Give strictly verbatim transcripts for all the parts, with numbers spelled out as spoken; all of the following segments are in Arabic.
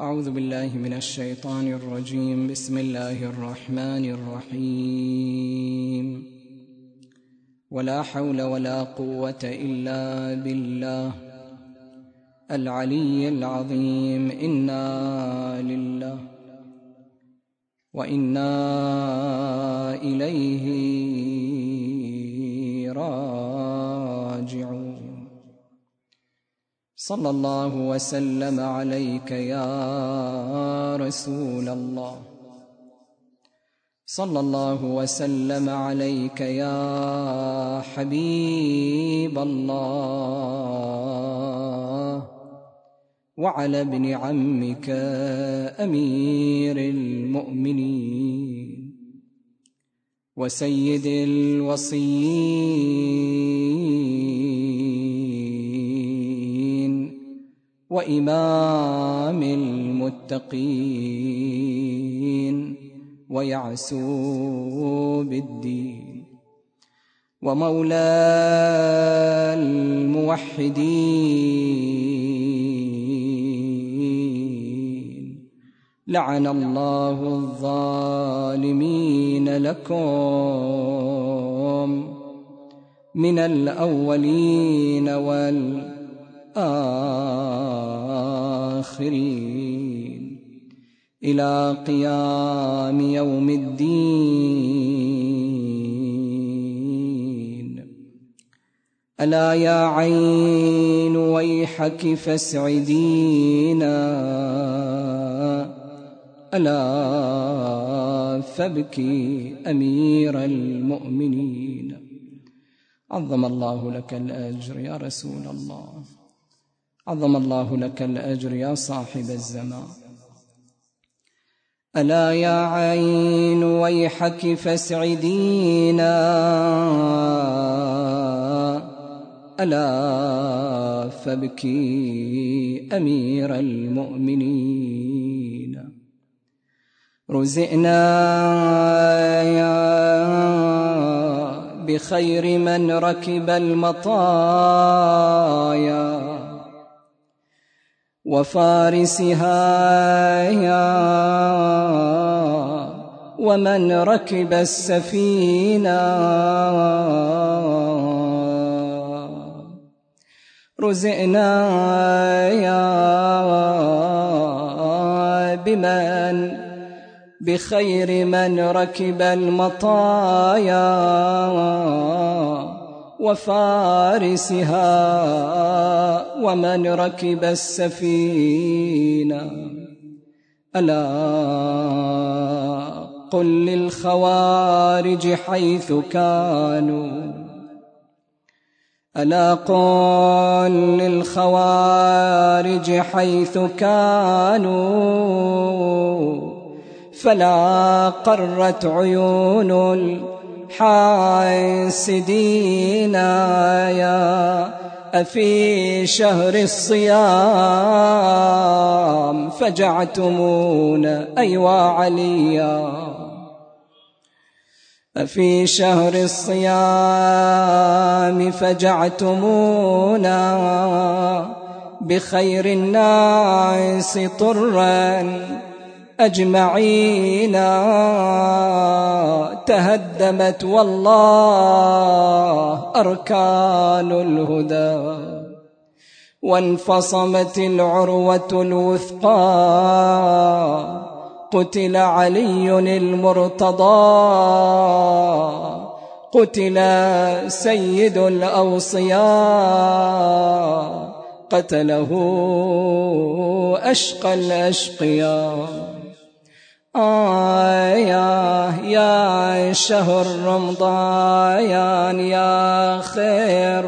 أعوذ بالله من الشيطان الرجيم. بسم الله الرحمن الرحيم. ولا حول ولا قوة إلا بالله العلي العظيم. إنا لله وإنا إليه راجعون. صلى الله وسلم عليك يا رسول الله، صلى الله وسلم عليك يا حبيب الله، وعلى ابن عمك أمير المؤمنين وسيد الوصيين وإمام المتقين ويعسوب الدين ومولى الموحدين. لعن الله الظالمين لكم من الأولين والآخرين إلى قيام يوم الدين. ألا يا عين ويحك فاسعدينا، ألا فابكي أمير المؤمنين. عظم الله لك الأجر يا رسول الله، عظم الله لك الأجر يا صاحب الزمان. ألا يا عين ويحك فاسعدينا، ألا فابكي أمير المؤمنين. رزقنا بخير من ركب المطايا وفارسها ومن ركب السفينة. رزقنا بمن بخير من ركب المطايا وفارسها ومن ركب السفينة. ألا قل للخوارج حيث كانوا، ألا قل للخوارج حيث كانوا، فلا قرت عيون الحاسدين. يا أفي شهر الصيام فجعتمونا أيوا عليا، أفي شهر الصيام فجعتمونا بخير الناس طرا أجمعين. تهدمت والله أركان الهدى وانفصمت العروة الوثقى. قتل علي المرتضى، قتل سيد الأوصياء، قتله أشقى الأشقياء. آه يا يا شهر رمضان يا خير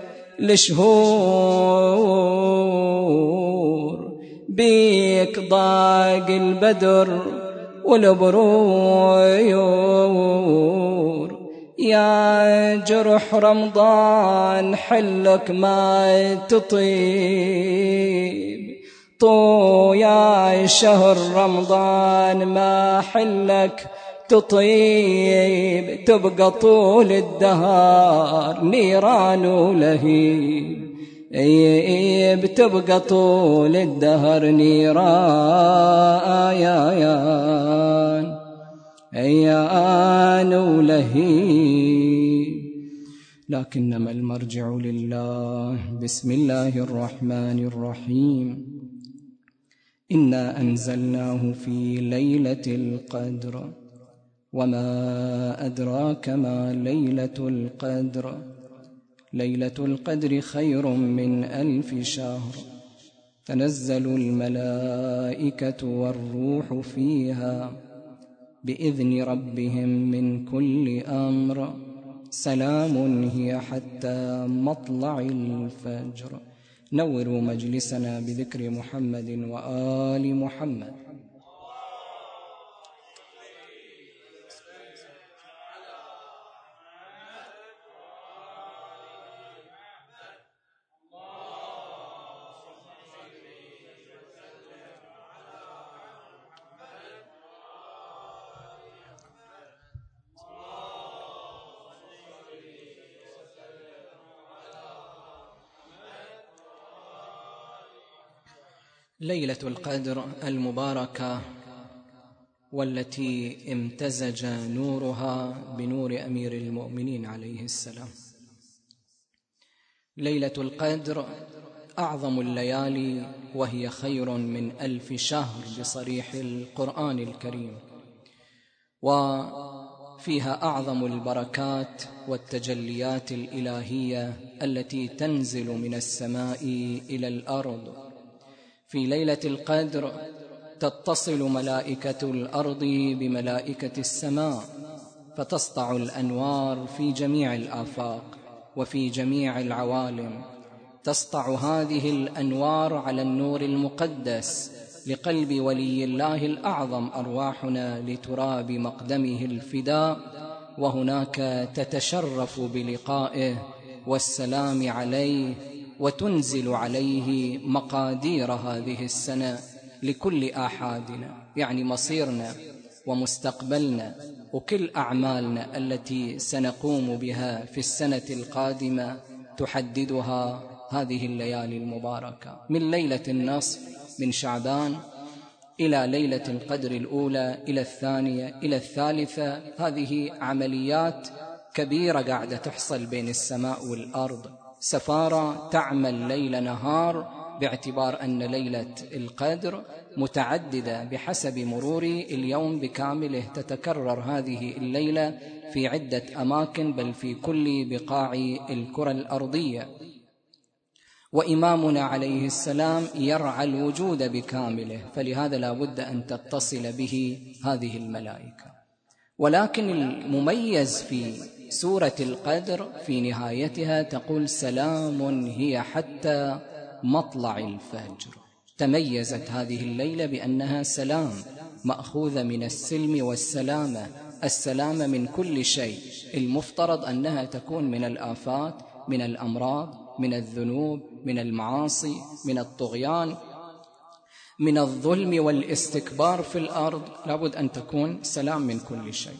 لشهور، بيك ضاق البدر والبرور. يا جرح رمضان حلك ما تطيب، طو يا شهر رمضان ما حلك تطيب. تبقى طول الدهار نيران ولهيب، بتبقى طول الدهر نيران أيان ولهيب، لكنما المرجع لله. بسم الله الرحمن الرحيم. إنا أنزلناه في ليلة القدر وما أدراك ما ليلة القدر، ليلة القدر خير من ألف شهر، تنزل الملائكة والروح فيها بإذن ربهم من كل أمر، سلام هي حتى مطلع الفجر. نوروا مجلسنا بذكر محمد وآل محمد. ليلة القدر المباركة والتي امتزج نورها بنور أمير المؤمنين عليه السلام. ليلة القدر أعظم الليالي، وهي خير من ألف شهر بصريح القرآن الكريم، وفيها أعظم البركات والتجليات الإلهية التي تنزل من السماء إلى الأرض. في ليلة القدر تتصل ملائكة الأرض بملائكة السماء، فتسطع الأنوار في جميع الآفاق وفي جميع العوالم. تسطع هذه الأنوار على النور المقدس لقلب ولي الله الأعظم، أرواحنا لتراب مقدمه الفداء، وهناك تتشرف بلقائه والسلام عليه، وتنزل عليه مقادير هذه السنة لكل آحادنا، يعني مصيرنا ومستقبلنا وكل أعمالنا التي سنقوم بها في السنة القادمة تحددها هذه الليالي المباركة، من ليلة النصف من شعبان إلى ليلة القدر الأولى، إلى الثانية، إلى الثالثة. هذه عمليات كبيرة قاعدة تحصل بين السماء والأرض، سفارة تعمل ليل نهار، باعتبار أن ليلة القدر متعددة بحسب مرور اليوم بكامله. تتكرر هذه الليلة في عدة أماكن، بل في كل بقاع الكرة الأرضية. وإمامنا عليه السلام يرعى الوجود بكامله، فلهذا لا بد أن تتصل به هذه الملائكة. ولكن المميز في سورة القدر في نهايتها تقول سلام هي حتى مطلع الفجر. تميزت هذه الليلة بأنها سلام، مأخوذة من السلم والسلامة، السلامة من كل شيء. المفترض أنها تكون من الآفات، من الأمراض، من الذنوب، من المعاصي، من الطغيان، من الظلم والاستكبار في الأرض. لابد أن تكون سلام من كل شيء.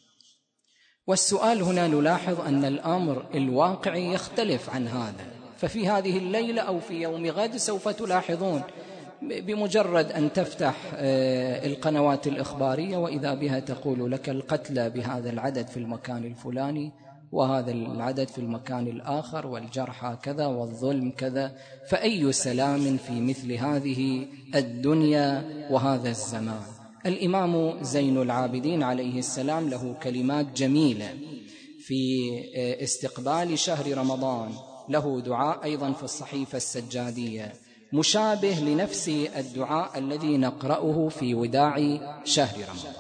والسؤال هنا نلاحظ أن الأمر الواقعي يختلف عن هذا، ففي هذه الليلة أو في يوم غد سوف تلاحظون بمجرد أن تفتح القنوات الإخبارية وإذا بها تقول لك القتلى بهذا العدد في المكان الفلاني، وهذا العدد في المكان الآخر، والجرحى كذا، والظلم كذا. فأي سلام في مثل هذه الدنيا وهذا الزمان؟ الإمام زين العابدين عليه السلام له كلمات جميلة في استقبال شهر رمضان، له دعاء أيضا في الصحيفة السجادية مشابه لنفس الدعاء الذي نقرأه في وداع شهر رمضان.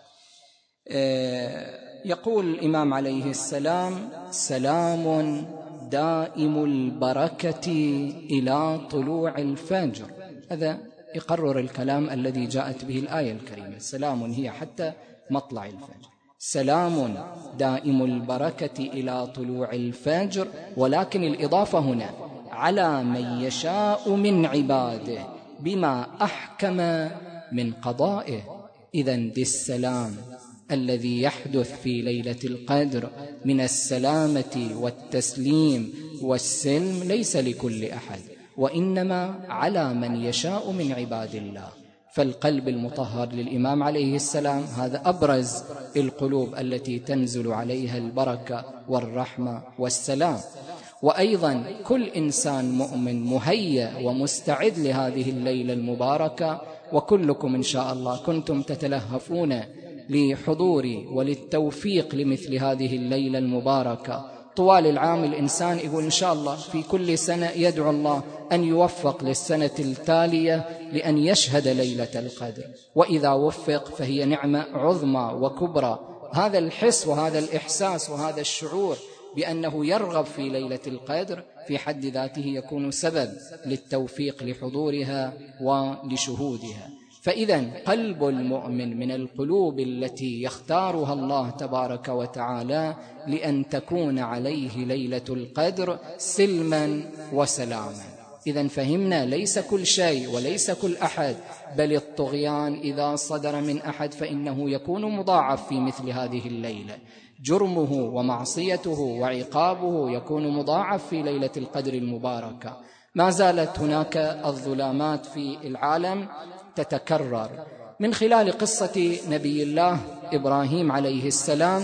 يقول الإمام عليه السلام سلام دائم البركة إلى طلوع الفجر. هذا يقرر الكلام الذي جاءت به الآية الكريمة، سلام هي حتى مطلع الفجر، سلام دائم البركة إلى طلوع الفجر. ولكن الإضافة هنا على من يشاء من عباده بما أحكم من قضائه. إذن دي السلام الذي يحدث في ليلة القدر من السلامة والتسليم والسلم ليس لكل أحد، وإنما على من يشاء من عباد الله. فالقلب المطهر للإمام عليه السلام هذا أبرز القلوب التي تنزل عليها البركة والرحمة والسلام. وأيضا كل إنسان مؤمن مهيأ ومستعد لهذه الليلة المباركة، وكلكم إن شاء الله كنتم تتلهفون لحضوري وللتوفيق لمثل هذه الليلة المباركة. طوال العام الإنسان يقول إن شاء الله في كل سنة يدعو الله أن يوفق للسنة التالية لأن يشهد ليلة القدر، وإذا وفق فهي نعمة عظمى وكبرى. هذا الحس وهذا الإحساس وهذا الشعور بأنه يرغب في ليلة القدر في حد ذاته يكون سبب للتوفيق لحضورها ولشهودها. فإذا قلب المؤمن من القلوب التي يختارها الله تبارك وتعالى لأن تكون عليه ليلة القدر سلما وسلاما. إذا فهمنا ليس كل شيء وليس كل أحد، بل الطغيان إذا صدر من أحد فإنه يكون مضاعف في مثل هذه الليلة، جرمه ومعصيته وعقابه يكون مضاعف في ليلة القدر المباركة. ما زالت هناك الظلامات في العالم تتكرر. من خلال قصة نبي الله إبراهيم عليه السلام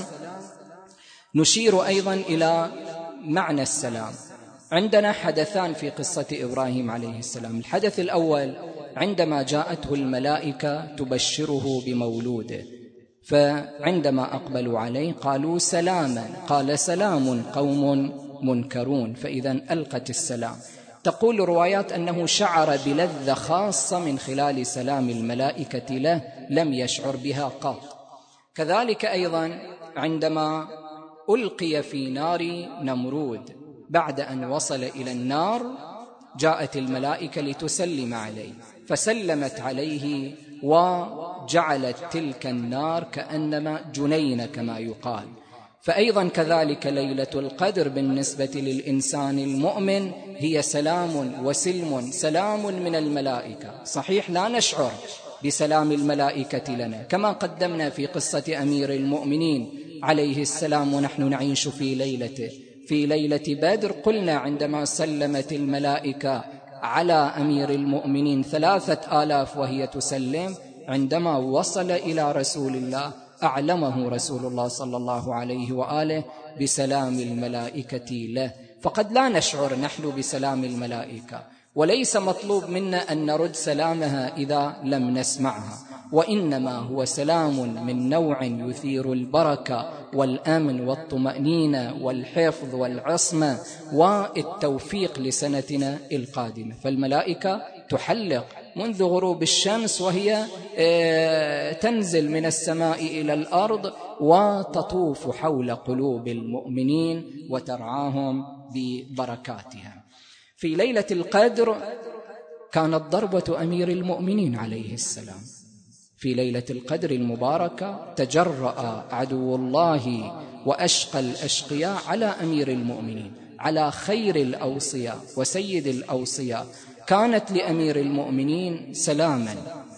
نشير أيضا إلى معنى السلام. عندنا حدثان في قصة إبراهيم عليه السلام. الحدث الأول عندما جاءته الملائكة تبشره بمولوده، فعندما أقبلوا عليه قالوا سلاما، قال سلام قوم منكرون، فإذا ألقت السلام. تقول الروايات أنه شعر بلذة خاصة من خلال سلام الملائكة له لم يشعر بها قط. كذلك أيضا عندما ألقي في نار نمرود، بعد أن وصل إلى النار جاءت الملائكة لتسلم عليه، فسلمت عليه وجعلت تلك النار كأنما جنين كما يقال. فأيضا كذلك ليلة القدر بالنسبة للإنسان المؤمن هي سلام وسلم، سلام من الملائكة. صحيح لا نشعر بسلام الملائكة لنا كما قدمنا في قصة أمير المؤمنين عليه السلام ونحن نعيش في ليلته. في ليلة بدر قلنا عندما سلمت الملائكة على أمير المؤمنين ثلاثة آلاف وهي تسلم، عندما وصل إلى رسول الله أعلمه رسول الله صلى الله عليه وآله بسلام الملائكة له. فقد لا نشعر نحن بسلام الملائكة، وليس مطلوب منا أن نرد سلامها إذا لم نسمعها، وإنما هو سلام من نوع يثير البركة والأمن والطمأنينة والحفظ والعصمة والتوفيق لسنتنا القادمة. فالملائكة تحلق منذ غروب الشمس وهي تنزل من السماء إلى الأرض وتطوف حول قلوب المؤمنين وترعاهم ببركاتها. في ليلة القدر كانت ضربة أمير المؤمنين عليه السلام. في ليلة القدر المباركة تجرأ عدو الله وأشقى الأشقياء على أمير المؤمنين، على خير الأوصياء وسيد الأوصياء. كانت لأمير المؤمنين سلاما،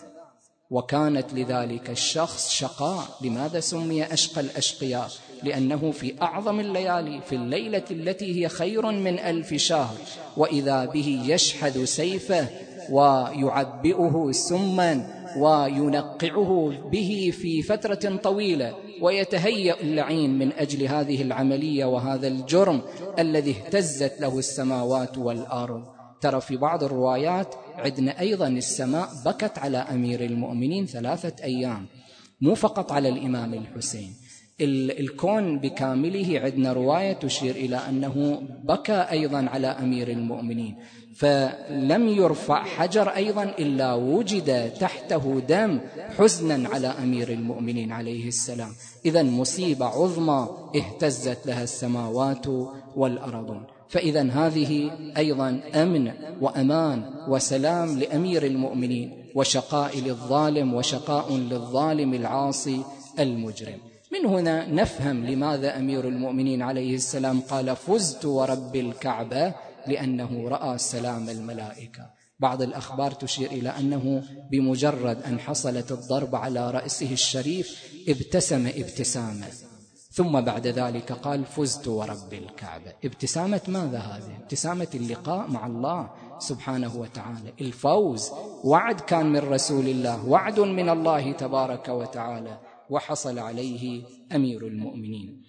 وكانت لذلك الشخص شقاء. لماذا سمي أشقى الأشقياء؟ لأنه في أعظم الليالي، في الليلة التي هي خير من ألف شهر، وإذا به يشحذ سيفه ويعبئه سما وينقعه به في فترة طويلة، ويتهيأ اللعين من أجل هذه العملية وهذا الجرم الذي اهتزت له السماوات والأرض. ترى في بعض الروايات عندنا أيضا السماء بكت على أمير المؤمنين ثلاثة أيام، مو فقط على الإمام الحسين، الكون بكامله. عندنا رواية تشير إلى أنه بكى أيضا على أمير المؤمنين، فلم يرفع حجر أيضا إلا وجد تحته دم حزنا على أمير المؤمنين عليه السلام. إذن مصيبة عظمى اهتزت لها السماوات والأرض. فإذا هذه أيضا أمن وأمان وسلام لأمير المؤمنين، وشقاء للظالم وشقاء للظالم العاصي المجرم. من هنا نفهم لماذا أمير المؤمنين عليه السلام قال فزت ورب الكعبة، لأنه رأى سلام الملائكة. بعض الأخبار تشير إلى أنه بمجرد أن حصلت الضربة على رأسه الشريف ابتسم ابتسامة، ثم بعد ذلك قال فزت ورب الكعبة. ابتسامة ماذا هذه؟ ابتسامة اللقاء مع الله سبحانه وتعالى، الفوز، وعد كان من رسول الله، وعد من الله تبارك وتعالى، وحصل عليه أمير المؤمنين.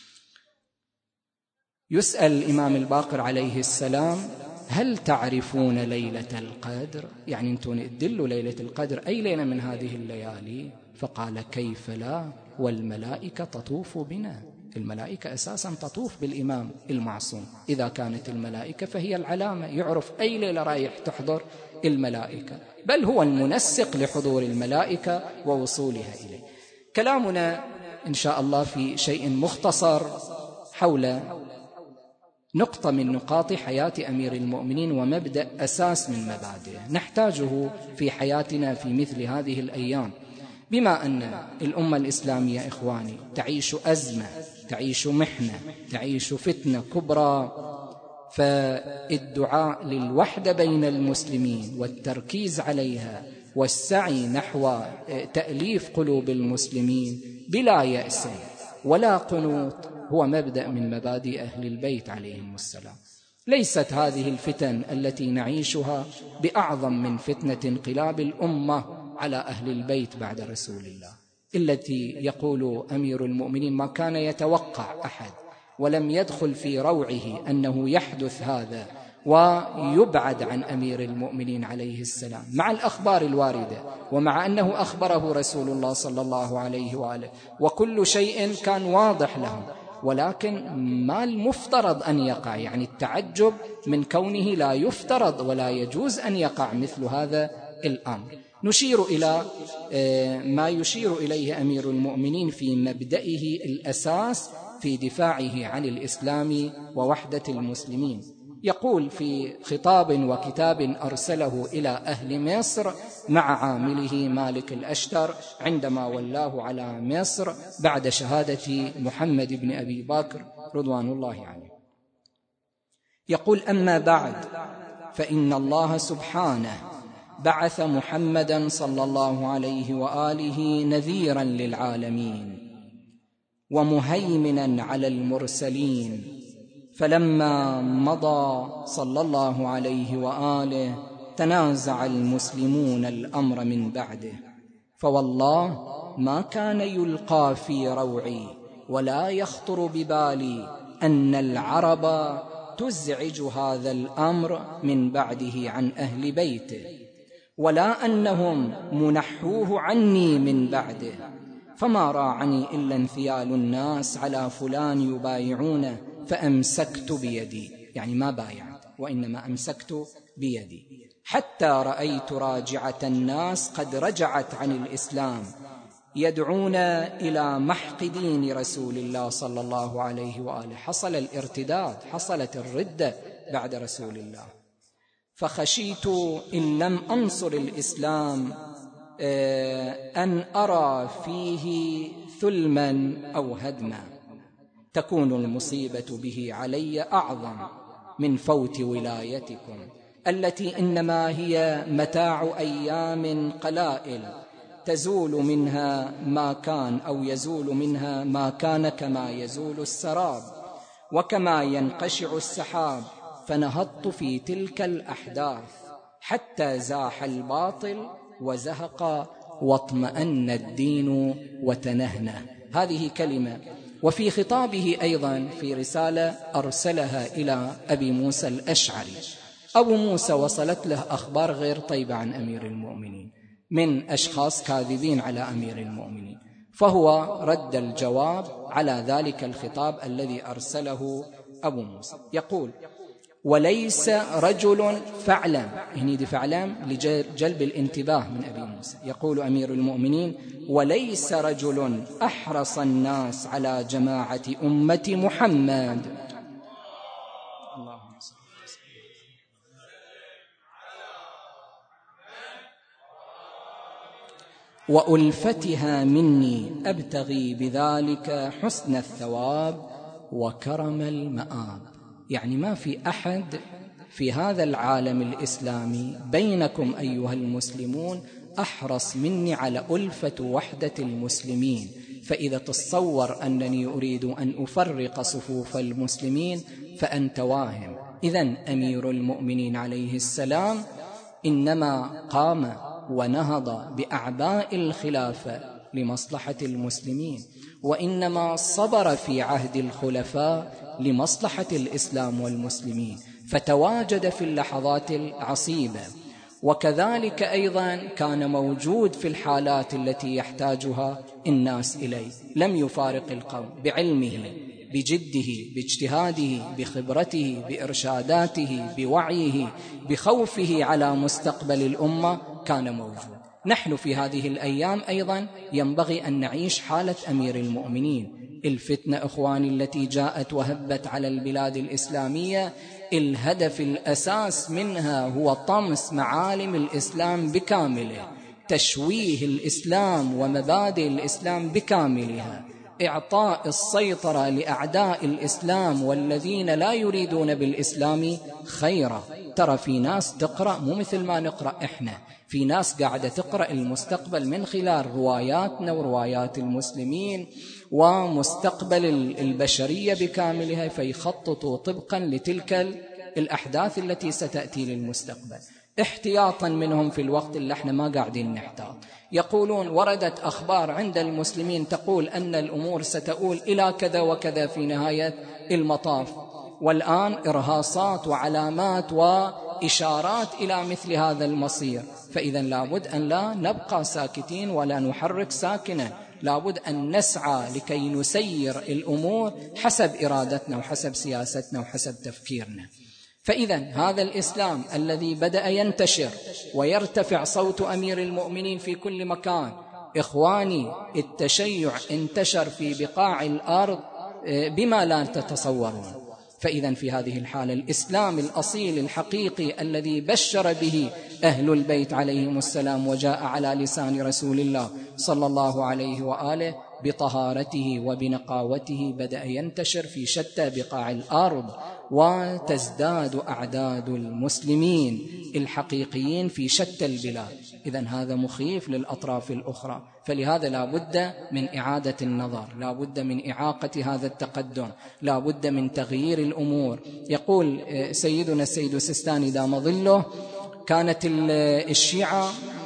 يسأل الإمام الباقر عليه السلام: هل تعرفون ليلة القدر؟ يعني أنتم ادلوا ليلة القدر، أي ليلة من هذه الليالي؟ فقال: كيف لا، والملائكة تطوف بنا. الملائكة أساسا تطوف بالإمام المعصوم، إذا كانت الملائكة فهي العلامة، يعرف أي ليلة رايح تحضر الملائكة، بل هو المنسق لحضور الملائكة ووصولها إليه. كلامنا إن شاء الله في شيء مختصر حول نقطة من نقاط حياة أمير المؤمنين ومبدأ أساس من مبادئه نحتاجه في حياتنا في مثل هذه الأيام، بما أن الأمة الإسلامية إخواني تعيش أزمة، تعيش محنة، تعيش فتنة كبرى، فالدعاء للوحدة بين المسلمين والتركيز عليها والسعي نحو تأليف قلوب المسلمين بلا يأس ولا قنوط هو مبدأ من مبادئ أهل البيت عليهم السلام. ليست هذه الفتن التي نعيشها بأعظم من فتنة انقلاب الأمة على أهل البيت بعد رسول الله، التي يقول أمير المؤمنين ما كان يتوقع أحد ولم يدخل في روعه أنه يحدث هذا ويبعد عن أمير المؤمنين عليه السلام، مع الأخبار الواردة ومع أنه أخبره رسول الله صلى الله عليه وآله وكل شيء كان واضح لهم، ولكن ما المفترض أن يقع، يعني التعجب من كونه لا يفترض ولا يجوز أن يقع مثل هذا الأمر. نشير إلى ما يشير إليه أمير المؤمنين في مبدئه الأساس في دفاعه عن الإسلام ووحدة المسلمين. يقول في خطاب وكتاب أرسله إلى أهل مصر مع عامله مالك الأشتر عندما ولاه على مصر بعد شهادة محمد بن أبي بكر رضوان الله عنه، يقول: أما بعد، فإن الله سبحانه بعث محمدا صلى الله عليه وآله نذيرا للعالمين ومهيمنا على المرسلين، فلما مضى صلى الله عليه وآله تنازع المسلمون الأمر من بعده، فوالله ما كان يلقى في روعي ولا يخطر ببالي أن العرب تزعج هذا الأمر من بعده عن أهل بيته، ولا أنهم منحوه عني من بعده، فما راعني إلا انثيال الناس على فلان يبايعونه فأمسكت بيدي، يعني ما بايعت وإنما أمسكت بيدي، حتى رأيت راجعة الناس قد رجعت عن الإسلام يدعون إلى محق دين رسول الله صلى الله عليه وآله. حصل الارتداد، حصلت الردة بعد رسول الله، فخشيت إن لم أنصر الإسلام أن أرى فيه ثلما أو هدما، تكون المصيبة به علي أعظم من فوت ولايتكم التي إنما هي متاع أيام قلائل تزول منها ما كان أو يزول منها ما كان، كما يزول السراب وكما ينقشع السحاب، فنهضت في تلك الأحداث حتى زاح الباطل وزهق واطمأن الدين وتنهنه. هذه كلمة. وفي خطابه أيضا في رسالة أرسلها إلى أبي موسى الأشعري، أبو موسى وصلت له أخبار غير طيبة عن أمير المؤمنين من أشخاص كاذبين على أمير المؤمنين، فهو رد الجواب على ذلك الخطاب الذي أرسله أبو موسى. يقول: وليس رجل فعلم، هنا دي فعلم لجلب الانتباه من أبي موسى. يقول أمير المؤمنين: وليس رجل أحرص الناس على جماعة أمة محمد اللهم صل وألفتها مني أبتغي بذلك حسن الثواب وكرم المآب. يعني ما في أحد في هذا العالم الإسلامي بينكم أيها المسلمون أحرص مني على ألفة وحدة المسلمين، فإذا تصور أنني أريد أن أفرق صفوف المسلمين فأنت واهم. إذن أمير المؤمنين عليه السلام إنما قام ونهض بأعباء الخلافة لمصلحة المسلمين، وإنما صبر في عهد الخلفاء لمصلحة الإسلام والمسلمين، فتواجد في اللحظات العصيبة. وكذلك أيضا كان موجود في الحالات التي يحتاجها الناس إليه، لم يفارق القوم، بعلمه بجده باجتهاده بخبرته بإرشاداته بوعيه بخوفه على مستقبل الأمة كان موجود. نحن في هذه الأيام أيضا ينبغي أن نعيش حالة أمير المؤمنين. الفتنة إخواني التي جاءت وهبت على البلاد الإسلامية الهدف الأساس منها هو طمس معالم الإسلام بكامله، تشويه الإسلام ومبادئ الإسلام بكاملها، إعطاء السيطرة لأعداء الإسلام والذين لا يريدون بالإسلام خيرا. ترى في ناس تقرأ مو مثل ما نقرأ إحنا، في ناس قاعدة تقرأ المستقبل من خلال رواياتنا وروايات المسلمين ومستقبل البشرية بكاملها، فيخططوا طبقا لتلك الأحداث التي ستأتي للمستقبل، احتياطا منهم في الوقت اللي احنا ما قاعدين نحتاط. يقولون وردت أخبار عند المسلمين تقول أن الأمور ستؤول إلى كذا وكذا في نهاية المطاف، والآن إرهاصات وعلامات وإشارات إلى مثل هذا المصير. فإذا لابد أن لا نبقى ساكتين ولا نحرك ساكنا، لابد أن نسعى لكي نسير الأمور حسب إرادتنا وحسب سياستنا وحسب تفكيرنا. فإذا هذا الإسلام الذي بدأ ينتشر ويرتفع صوت أمير المؤمنين في كل مكان، إخواني التشيع انتشر في بقاع الأرض بما لا تتصورون. فإذا في هذه الحالة الإسلام الأصيل الحقيقي الذي بشر به أهل البيت عليهم السلام وجاء على لسان رسول الله صلى الله عليه وآله بطهارته وبنقاوته بدأ ينتشر في شتى بقاع الأرض، وتزداد أعداد المسلمين الحقيقيين في شتى البلاد. إذن هذا مخيف للأطراف الأخرى، فلهذا لا بد من إعادة النظر، لا بد من إعاقة هذا التقدم، لا بد من تغيير الأمور. يقول سيدنا السيد السيستاني دام ظله كانت الشيعة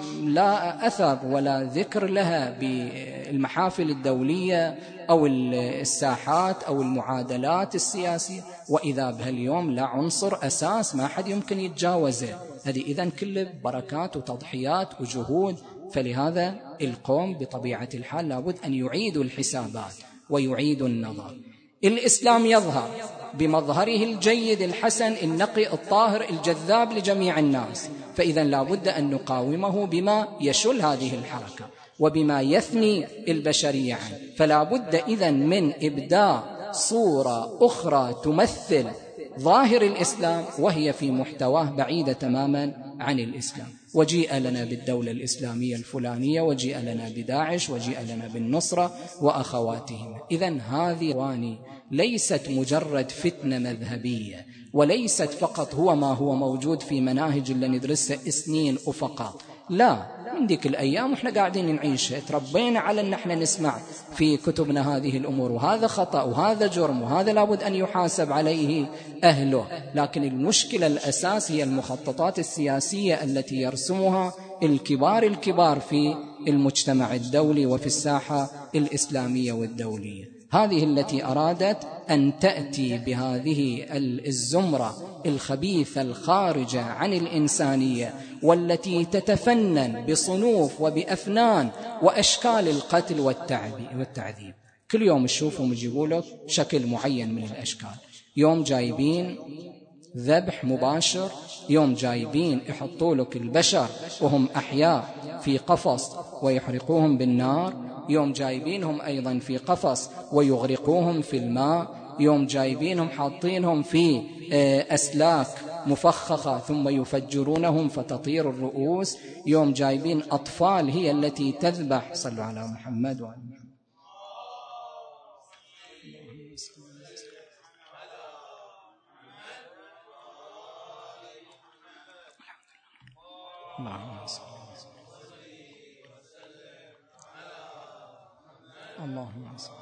لا أثر ولا ذكر لها بالمحافل الدولية أو الساحات أو المعادلات السياسية، وإذا بها اليوم لا عنصر أساس ما حد يمكن يتجاوزه. هذه إذن كله بركات وتضحيات وجهود. فلهذا القوم بطبيعة الحال لابد أن يعيدوا الحسابات ويعيدوا النظر. الإسلام يظهر بمظهره الجيد الحسن النقي الطاهر الجذاب لجميع الناس، فإذا لابد أن نقاومه بما يشل هذه الحركة وبما يثني البشرية عنه. فلا بد إذن من إبداع صورة أخرى تمثل ظاهر الإسلام وهي في محتواه بعيدة تماما عن الإسلام. وجيء لنا بالدولة الإسلامية الفلانية، وجيء لنا بداعش، وجيء لنا بالنصرة وأخواتهم. إذن هذه واني ليست مجرد فتنة مذهبية، وليست فقط هو ما هو موجود في مناهج اللي ندرسها سنين وفقط، لا، من ذيك الأيام وإحنا قاعدين نعيشها، تربينا على أن احنا نسمع في كتبنا هذه الأمور، وهذا خطأ وهذا جرم وهذا لابد أن يحاسب عليه أهله. لكن المشكلة الأساس هي المخططات السياسية التي يرسمها الكبار الكبار في المجتمع الدولي وفي الساحة الإسلامية والدولية. هذه التي أرادت أن تأتي بهذه الزمرة الخبيثة الخارجة عن الإنسانية، والتي تتفنن بصنوف وبأفنان وأشكال القتل والتعذيب. كل يوم تشوفهم يجيبوا لك شكل معين من الأشكال، يوم جايبين ذبح مباشر، يوم جايبين يحطوا لك البشر وهم أحياء في قفص ويحرقوهم بالنار، يوم جايبينهم أيضا في قفص ويغرقوهم في الماء، يوم جايبينهم حاطينهم في أسلاك مفخخة ثم يفجرونهم فتطير الرؤوس، يوم جايبين أطفال هي التي تذبح. صلوا على محمد وعلى محمد. اللهم صل اللهم صل.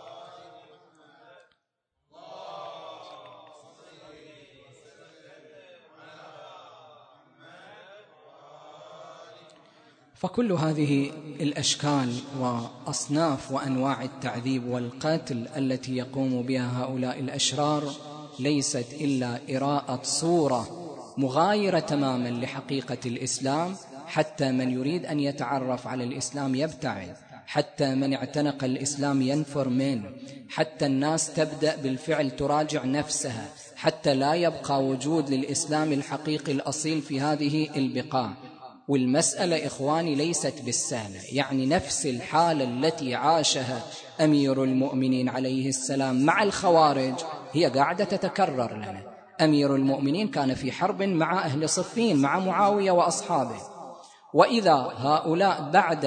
فكل هذه الأشكال وأصناف وأنواع التعذيب والقتل التي يقوم بها هؤلاء الأشرار ليست إلا إراءة صورة مغايرة تماما لحقيقة الإسلام، حتى من يريد أن يتعرف على الإسلام يبتعد، حتى من اعتنق الإسلام ينفر منه، حتى الناس تبدأ بالفعل تراجع نفسها، حتى لا يبقى وجود للإسلام الحقيقي الأصيل في هذه البقاع. والمسألة إخواني ليست بالسهلة، يعني نفس الحالة التي عاشها أمير المؤمنين عليه السلام مع الخوارج هي قاعدة تتكرر لنا. أمير المؤمنين كان في حرب مع أهل صفين، مع معاوية وأصحابه، وإذا هؤلاء بعد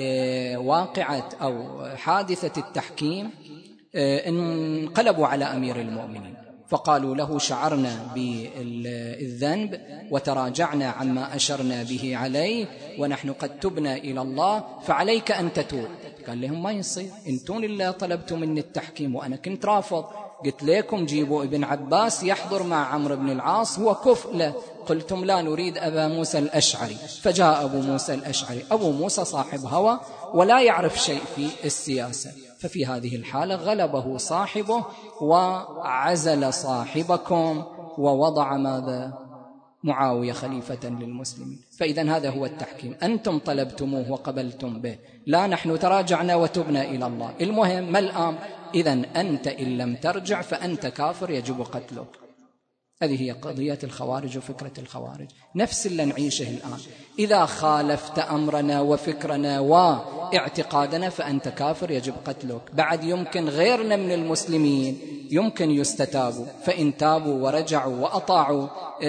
واقعة أو حادثة التحكيم انقلبوا على أمير المؤمنين فقالوا له شعرنا بالذنب وتراجعنا عما أشرنا به عليه ونحن قد تبنا إلى الله فعليك أن تتوب. قال لهم ما يصير، انتون اللي طلبتم مني التحكيم وأنا كنت رافض، قلت لكم جيبوا ابن عباس يحضر مع عمرو بن العاص هو كفء له، قلتم لا نريد أبا موسى الأشعري، فجاء أبو موسى الأشعري. أبو موسى صاحب هوى ولا يعرف شيء في السياسة، ففي هذه الحالة غلبه صاحبه وعزل صاحبكم ووضع ماذا؟ معاوية خليفة للمسلمين. فإذا هذا هو التحكيم، أنتم طلبتموه وقبلتم به، لا نحن تراجعنا وتبنا إلى الله. المهم ما الأمر؟ إذن أنت إن لم ترجع فأنت كافر يجب قتلك. هذه هي قضية الخوارج وفكرة الخوارج، نفس اللي نعيشه الآن. إذا خالفت أمرنا وفكرنا واعتقادنا فأنت كافر يجب قتلك. بعد يمكن غيرنا من المسلمين يمكن يستتابوا، فإن تابوا ورجعوا وأطاعوا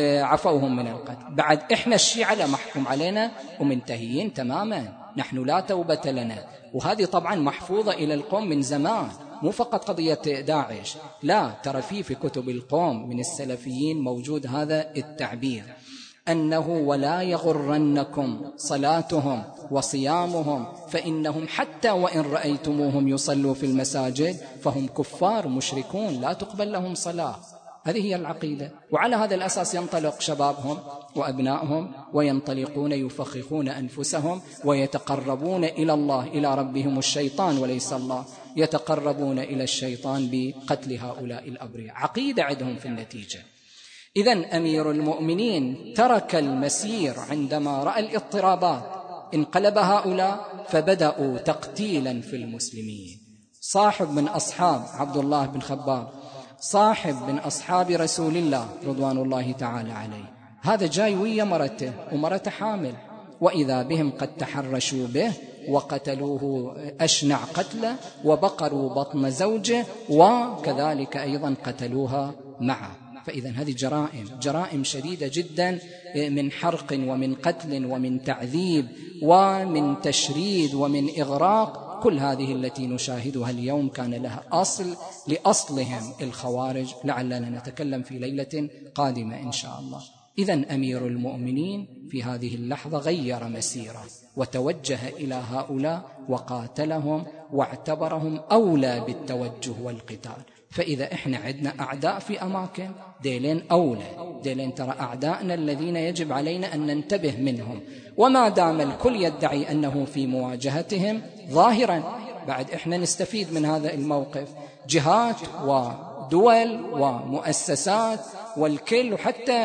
عفوهم من القتل. بعد إحنا الشيعة لا محكوم علينا ومنتهيين تماما، نحن لا توبة لنا. وهذه طبعا محفوظة إلى القوم من زمان، مو فقط قضية داعش، لا، ترى في في كتب القوم من السلفيين موجود هذا التعبير، أنه ولا يغرنكم صلاتهم وصيامهم فإنهم حتى وإن رأيتموهم يصلوا في المساجد فهم كفار مشركون لا تقبل لهم صلاة. هذه هي العقيدة، وعلى هذا الأساس ينطلق شبابهم وأبنائهم وينطلقون يفخخون أنفسهم ويتقربون إلى الله، إلى ربهم الشيطان وليس الله، يتقربون إلى الشيطان بقتل هؤلاء الأبرياء. عقيدة عندهم في النتيجة. إذن أمير المؤمنين ترك المسير عندما رأى الاضطرابات، انقلب هؤلاء فبدأوا تقتيلا في المسلمين. صاحب من أصحاب عبد الله بن خباب، صاحب من أصحاب رسول الله رضوان الله تعالى عليه، هذا جاي ويا مرته ومرته حامل، وإذا بهم قد تحرشوا به وقتلوه أشنع قتله وبقروا بطن زوجه وكذلك أيضا قتلوها معه. فإذا هذه جرائم جرائم شديدة جدا من حرق ومن قتل ومن تعذيب ومن تشريد ومن إغراق. كل هذه التي نشاهدها اليوم كان لها أصل لأصلهم الخوارج، لعلنا نتكلم في ليلة قادمة إن شاء الله. إذن أمير المؤمنين في هذه اللحظة غير مسيره وتوجه إلى هؤلاء وقاتلهم واعتبرهم أولى بالتوجه والقتال. فإذا إحنا عندنا أعداء في أماكن ديلين أولى، ديلين ترى أعداءنا الذين يجب علينا أن ننتبه منهم، وما دام الكل يدعي أنه في مواجهتهم ظاهرا بعد إحنا نستفيد من هذا الموقف. جهات ودول ومؤسسات والكل وحتى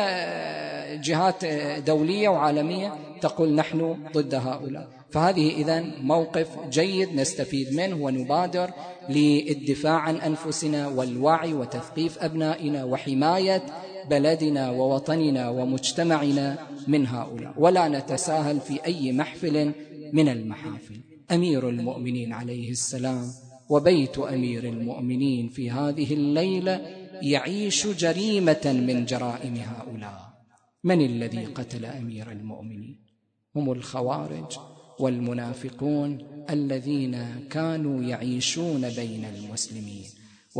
جهات دولية وعالمية تقول نحن ضد هؤلاء. فهذه إذن موقف جيد نستفيد منه ونبادر للدفاع عن أنفسنا والوعي وتثقيف أبنائنا وحماية بلدنا ووطننا ومجتمعنا من هؤلاء، ولا نتساهل في أي محفل من المحافل. أمير المؤمنين عليه السلام وبيت أمير المؤمنين في هذه الليلة يعيش جريمة من جرائم هؤلاء. من الذي قتل أمير المؤمنين؟ هم الخوارج والمنافقون الذين كانوا يعيشون بين المسلمين،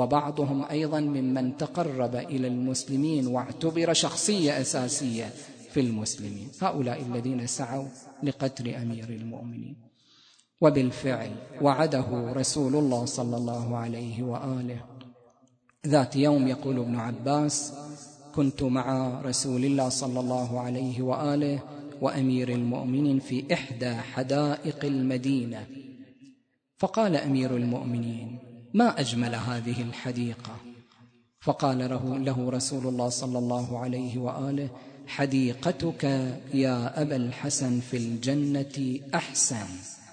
وبعضهم أيضا ممن تقرب إلى المسلمين واعتبر شخصية أساسية في المسلمين. هؤلاء الذين سعوا لقتل أمير المؤمنين. وبالفعل وعده رسول الله صلى الله عليه وآله. ذات يوم يقول ابن عباس: كنت مع رسول الله صلى الله عليه وآله وأمير المؤمنين في إحدى حدائق المدينة، فقال أمير المؤمنين: ما أجمل هذه الحديقة؟ فقال له رسول الله صلى الله عليه وآله: حديقتك يا أبا الحسن في الجنة أحسن.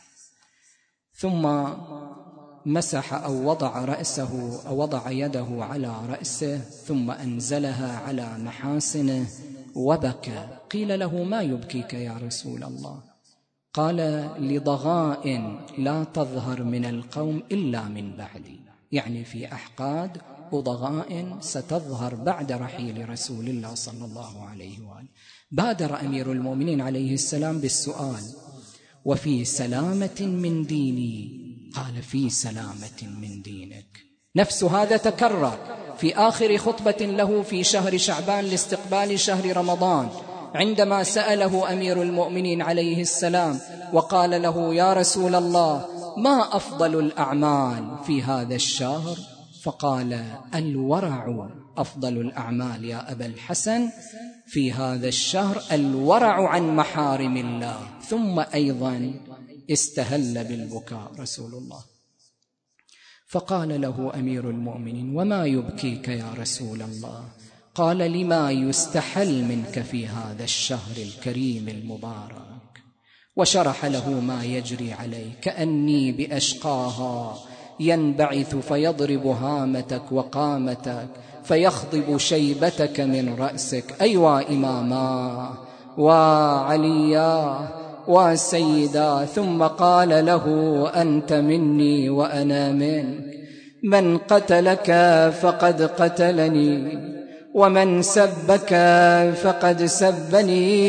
ثم مسح أو وضع رأسه أو وضع يده على رأسه ثم أنزلها على محاسنه وبكى. قيل له: ما يبكيك يا رسول الله؟ قال: لضغائن لا تظهر من القوم إلا من بعدي، يعني في أحقاد وضغائن ستظهر بعد رحيل رسول الله صلى الله عليه وآله. بادر أمير المؤمنين عليه السلام بالسؤال: وفي سلامة من ديني؟ قال: في سلامة من دينك. نفس هذا تكرر في آخر خطبة له في شهر شعبان لاستقبال شهر رمضان، عندما سأله أمير المؤمنين عليه السلام وقال له: يا رسول الله، ما أفضل الأعمال في هذا الشهر؟ فقال: الورع أفضل الأعمال يا أبا الحسن في هذا الشهر، الورع عن محارم الله. ثم أيضا استهل بالبكاء رسول الله. فقال له أمير المؤمنين: وما يبكيك يا رسول الله؟ قال: لما يستحل منك في هذا الشهر الكريم المبارك. وشرح له ما يجري عليه: كأني بأشقاها ينبعث فيضرب هامتك وقامتك فيخضب شيبتك من رأسك. أيوا إماما وعليا وسيدا. ثم قال له: أنت مني وأنا منك، من قتلك فقد قتلني، ومن سبك فقد سبني.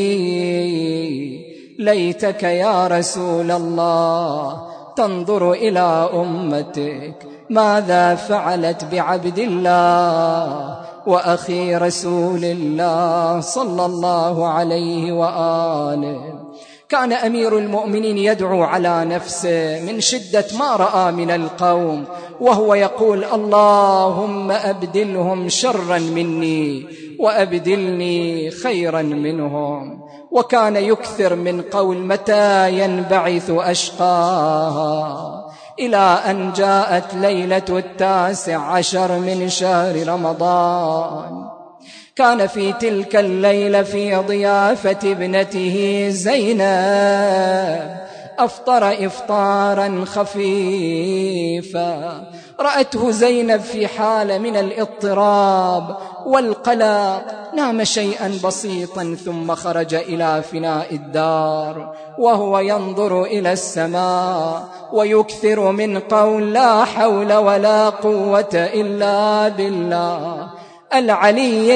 ليتك يا رسول الله تنظر إلى أمتك ماذا فعلت بعبد الله وأخي رسول الله صلى الله عليه وآله. كان أمير المؤمنين يدعو على نفسه من شدة ما رأى من القوم، وهو يقول: اللهم أبدلهم شرا مني وأبدلني خيرا منهم. وكان يكثر من قول: متى ينبعث أشقاها، إلى أن جاءت ليلة التاسع عشر من شهر رمضان. كان في تلك الليلة في ضيافة ابنته زينب، أفطر إفطارا خفيفا. رأته زينب في حالة من الاضطراب والقلق، نام شيئا بسيطا ثم خرج إلى فناء الدار وهو ينظر إلى السماء ويكثر من قول: لا حول ولا قوة إلا بالله العلي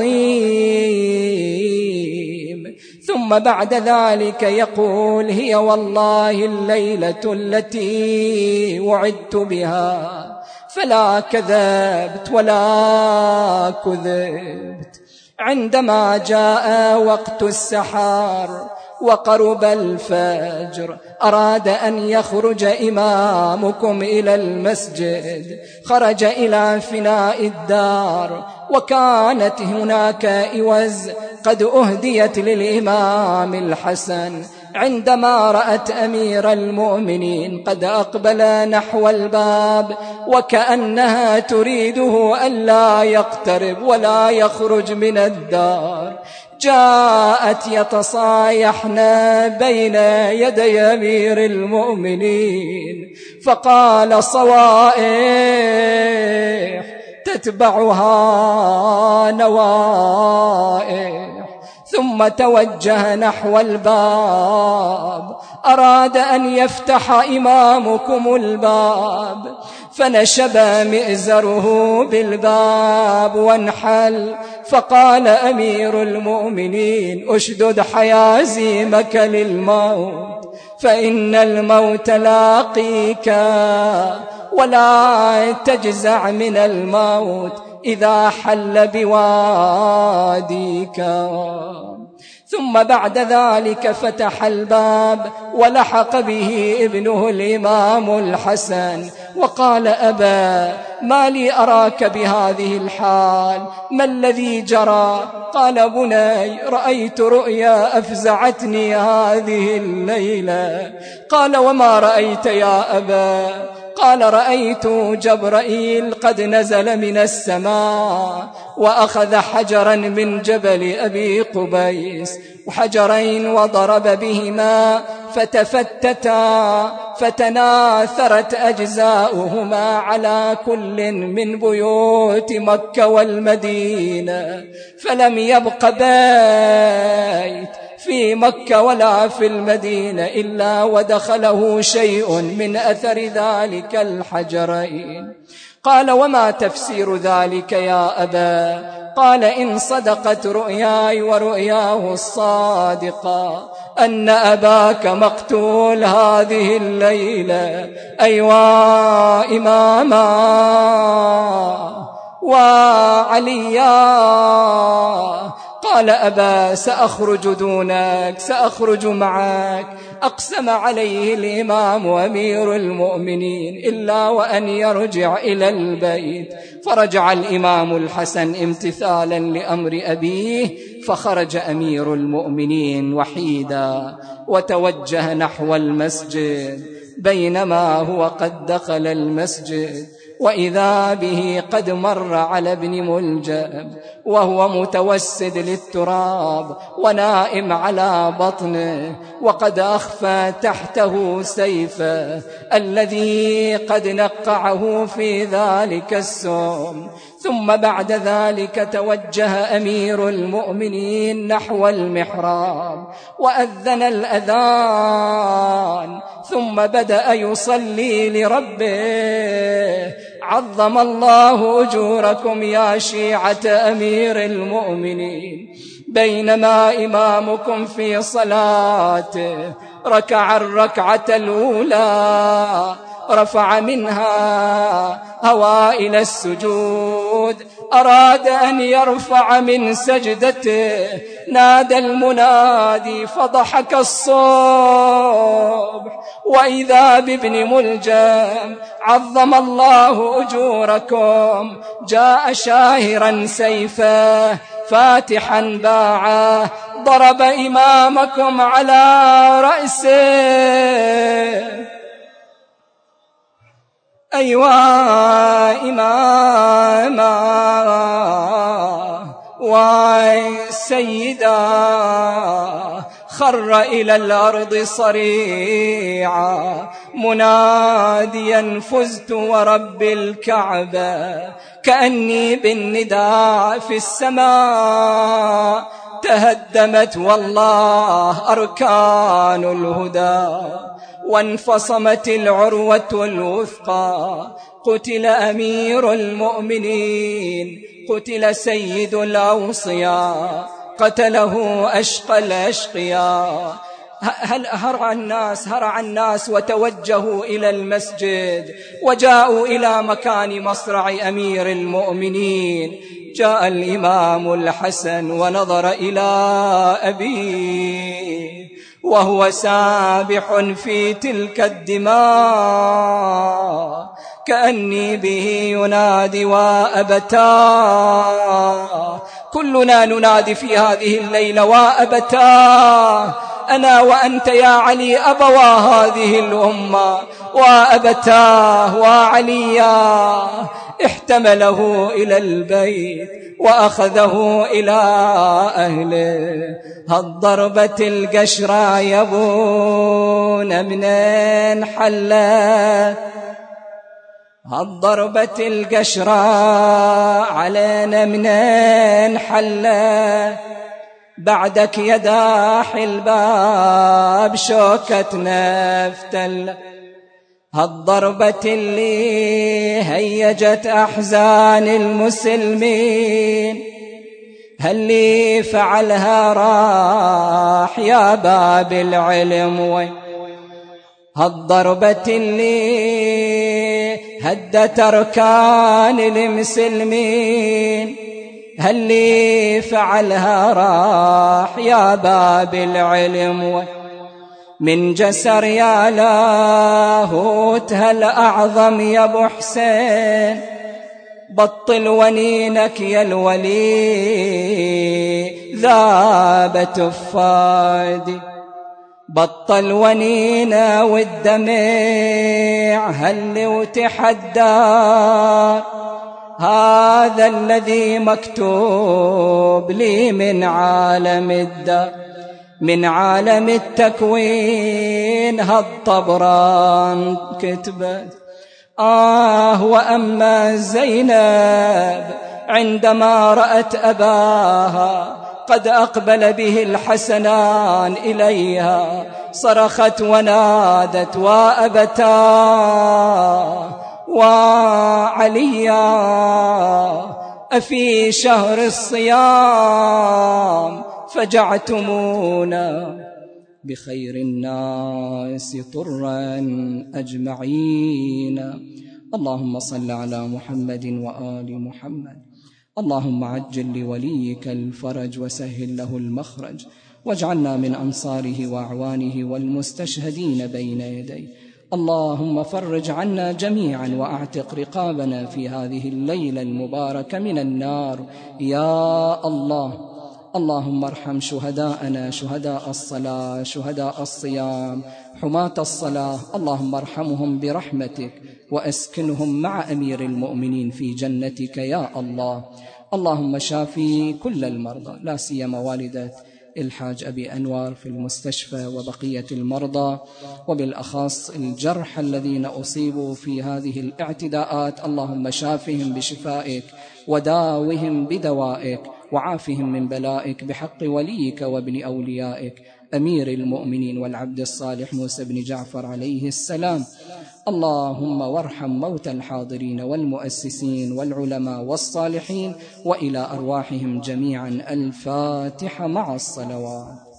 العظيم. ثم بعد ذلك يقول: هي والله الليلة التي وعدت بها، فلا كذبت ولا كذبت. عندما جاء وقت السحر وقرب الفجر أراد أن يخرج إمامكم إلى المسجد، خرج إلى فناء الدار، وكانت هناك إوز قد أهديت للإمام الحسن. عندما رأت أمير المؤمنين قد أقبل نحو الباب وكأنها تريده ألا يقترب ولا يخرج من الدار، جاءت يتصايحن بين يدي أمير المؤمنين، فقال: صوائح تتبعها نوائح. ثم توجه نحو الباب، أراد أن يفتح إمامكم الباب، فنشب مئزره بالباب وانحل. فقال أمير المؤمنين: أشدد حيازيمك للموت، فإن الموت لاقيك، ولا تجزع من الموت إذا حل بواديك. ثم بعد ذلك فتح الباب ولحق به ابنه الإمام الحسن وقال: أبا، ما لي أراك بهذه الحال؟ ما الذي جرى؟ قال: بني، رأيت رؤيا أفزعتني هذه الليلة. قال: وما رأيت يا أبا؟ قال: رأيت جبرائيل قد نزل من السماء وأخذ حجرا من جبل أبي قبيس وحجرين وضرب بهما فتفتتا فتناثرت أجزاؤهما على كل من بيوت مكة والمدينة، فلم يبق بيت في مكة ولا في المدينة إلا ودخله شيء من أثر ذلك الحجرين. قال: وما تفسير ذلك يا أبا؟ قال: إن صدقت رؤياي ورؤياه الصادقة أن أباك مقتول هذه الليلة. أيوا إماما وعليا. قال: أبا، سأخرج دونك، سأخرج معك. أقسم عليه الإمام أمير المؤمنين إلا وأن يرجع إلى البيت. فرجع الإمام الحسن امتثالا لأمر أبيه، فخرج أمير المؤمنين وحيدا وتوجه نحو المسجد. بينما هو قد دخل المسجد وإذا به قد مر على ابن ملجم وهو متوسد للتراب ونائم على بطنه، وقد أخفى تحته سيفه الذي قد نقعه في ذلك السم. ثم بعد ذلك توجه أمير المؤمنين نحو المحراب وأذن الأذان، ثم بدأ يصلي لربه. عظم الله أجوركم يا شيعة أمير المؤمنين. بينما إمامكم في صلاته ركع الركعة الأولى، رفع منها أوائل السجود، أراد أن يرفع من سجدته، نادى المنادي فضحك الصبح وإذا بابن ملجم. عظم الله أجوركم، جاء شاهرا سيفه فاتحا باعه، ضرب إمامكم على رأسه. أيوا إماما وسيدا، خر إلى الأرض صريعا مناديا: فزت ورب الكعبة. كأني بالنداء في السماء تهدمت والله أركان الهدى، وانفصمت العروة الوثقى. قتل أمير المؤمنين، قتل سيد الأوصياء، قتله أشقى الأشقياء. هل هرع الناس هرع الناس وتوجهوا إلى المسجد وجاءوا إلى مكان مصرع أمير المؤمنين. جاء الإمام الحسن ونظر إلى أبيه وهو سابح في تلك الدماء، كأني به ينادي: وأبتاه. كلنا ننادي في هذه الليلة: وأبتاه. أنا وأنت يا علي أبوا هذه الأمة، وأبتاه وعليا. احتمله إلى البيت وأخذه إلى أهله. هالضربة القشرة يبون منين حلت، هالضربة القشرة علينا منين حلت. بعدك يا داحي الباب شوكتنا افتل. هالضربة اللي هيجت أحزان المسلمين، هاللي فعلها راح يا باب العلم وين. هالضربة اللي هدت أركان المسلمين، هل لي فعلها راح يا باب العلم من جسر يا لاهوت هل أعظم يا ابو حسين بطل ونينك يا الولي ذابت الفادي بطل ونينا والدمع هل وتحدى هذا الذي مكتوب لي من عالم الدار من عالم التكوين هالطبران كتبت آه وأما زينب عندما رأت أباها قد أقبل به الحسنان إليها صرخت ونادت وأبتاه وعليا أفي شهر الصيام فجعتمونا بخير الناس طرا أجمعين اللهم صل على محمد وآل محمد اللهم عجل لوليك الفرج وسهل له المخرج واجعلنا من أنصاره وأعوانه والمستشهدين بين يديه اللهم فرج عنا جميعا وأعتق رقابنا في هذه الليلة المباركة من النار يا الله اللهم ارحم شهداءنا شهداء الصلاة شهداء الصيام حماة الصلاة اللهم ارحمهم برحمتك وأسكنهم مع أمير المؤمنين في جنتك يا الله اللهم شافي كل المرضى لا سيما والدة الحاج أبي أنور في المستشفى وبقية المرضى وبالأخص الجرحى الذين أصيبوا في هذه الاعتداءات اللهم شافهم بشفائك وداوهم بدوائك وعافهم من بلائك بحق وليك وابن أوليائك أمير المؤمنين والعبد الصالح موسى بن جعفر عليه السلام اللهم وارحم موتى الحاضرين والمؤسسين والعلماء والصالحين وإلى أرواحهم جميعا الفاتحة مع الصلوات.